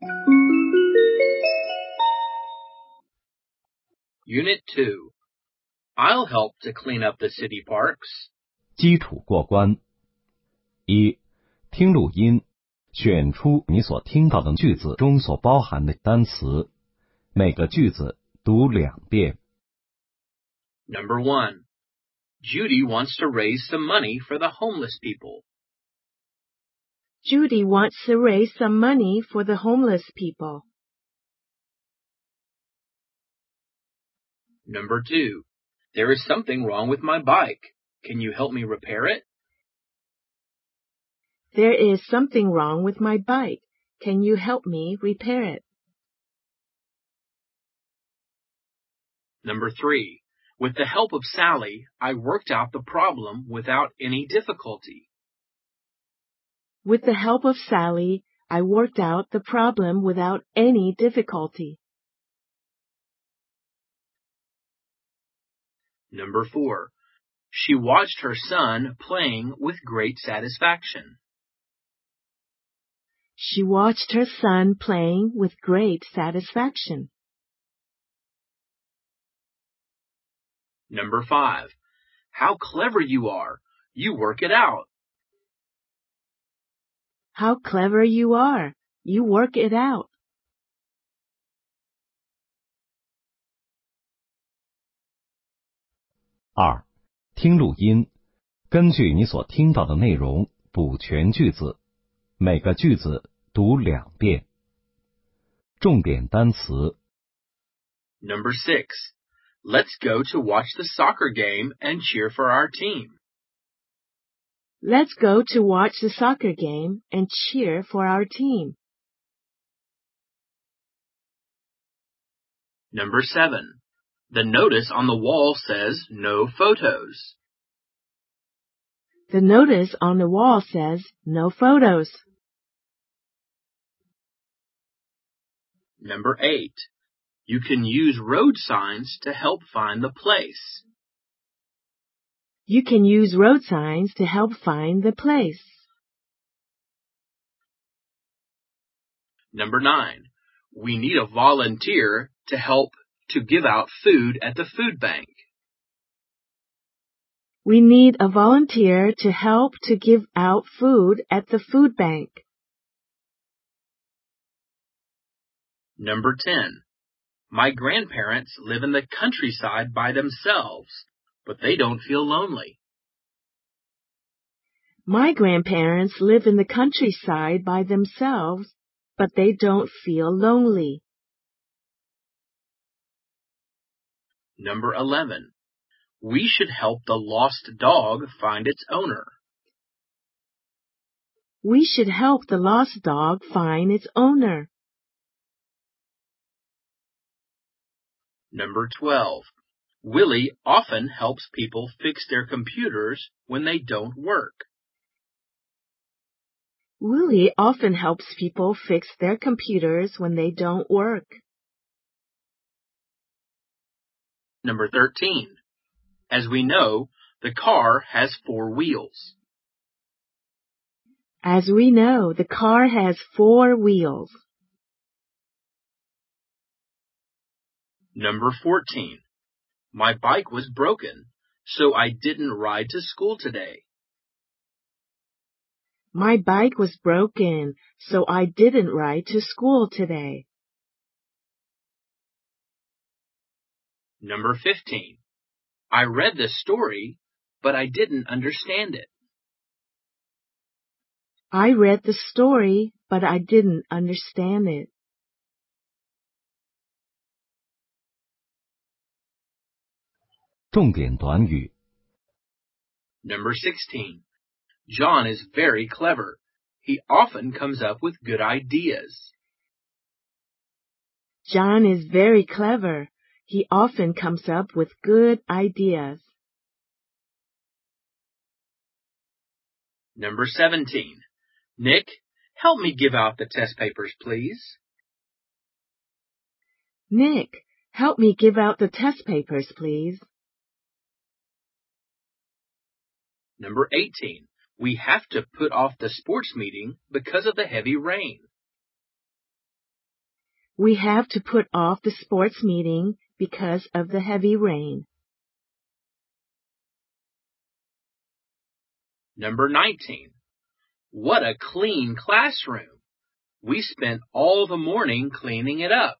Unit 2. I'll help to clean up the city parks. 基础过关。一、听录音，选出你所听到的句子中所包含的单词，每个句子读2遍。 Number 1. Judy wants to raise some money for the homeless people. Judy wants to raise some money for the homeless people. Number 2. There is something wrong with my bike. Can you help me repair it? There is something wrong with my bike. Can you help me repair it? Number 3. With the help of Sally, I worked out the problem without any difficulty. With the help of Sally, I worked out the problem without any difficulty. Number 4. She watched her son playing with great satisfaction. She watched her son playing with great satisfaction. Number 5. How clever you are. You work it out. How clever you are. You work it out. 2、听录音，根据你所听到的内容补全句子，每个句子读2遍。重点单词。 Number 6. Let's go to watch the soccer game and cheer for our team. Let's go to watch the soccer game and cheer for our team. Number 7. The notice on the wall says no photos. The notice on the wall says no photos. Number 8. You can use road signs to help find the place. You can use road signs to help find the place. Number 9. We need a volunteer to help to give out food at the food bank. We need a volunteer to help to give out food at the food bank. Number 10. My grandparents live in the countryside by themselves, but they don't feel lonely. My grandparents live in the countryside by themselves, but they don't feel lonely. Number 11. We should help the lost dog find its owner. We should help the lost dog find its owner. Number 12. Willie often helps people fix their computers when they don't work. Willie often helps people fix their computers when they don't work. Number 13. As we know, the car has 4 wheels. As we know, the car has 4 wheels. Number 14. My bike was broken, so I didn't ride to school today. My bike was broken, so I didn't ride to school today. Number 15. I read this story, but I didn't understand it. I read the story, but I didn't understand it. 重点短语。 Number 16. John is very clever. He often comes up with good ideas. John is very clever. He often comes up with good ideas. Number 17. Nick, help me give out the test papers, please. Nick, help me give out the test papers, please. Number 18. We have to put off the sports meeting because of the heavy rain. We have to put off the sports meeting because of the heavy rain. Number 19. What a clean classroom! We spent all the morning cleaning it up.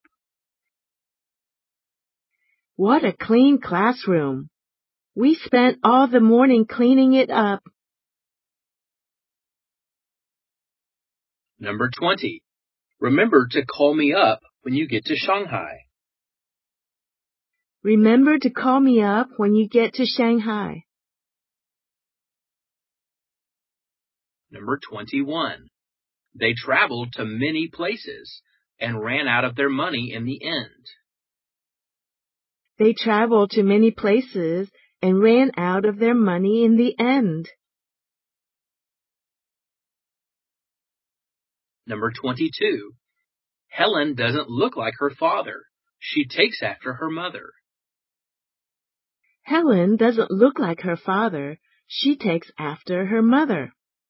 What a clean classroom! We spent all the morning cleaning it up. Number 20. Remember to call me up when you get to Shanghai. Remember to call me up when you get to Shanghai. Number 21. They traveled to many places and ran out of their money in the end. They traveled to many places and ran out of their money in the end. Number 22. Helen doesn't look like her father. She takes after her mother. Helen doesn't look like her father. She takes after her mother.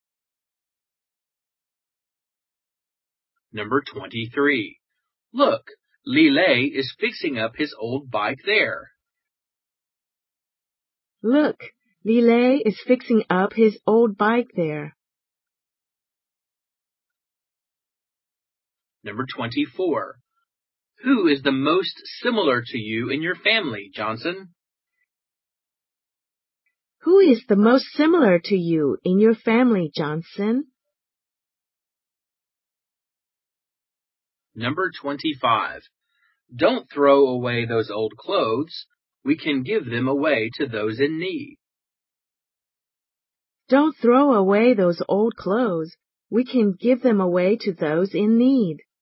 Number 23. Look, Li Lei is fixing up his old bike there. Look, Li Lei is fixing up his old bike there. Number 24. Who is the most similar to you in your family, Johnson? Who is the most similar to you in your family, Johnson? Number 25. Don't throw away those old clothes. We can give them away to those in need. Don't throw away those old clothes. We can give them away to those in need.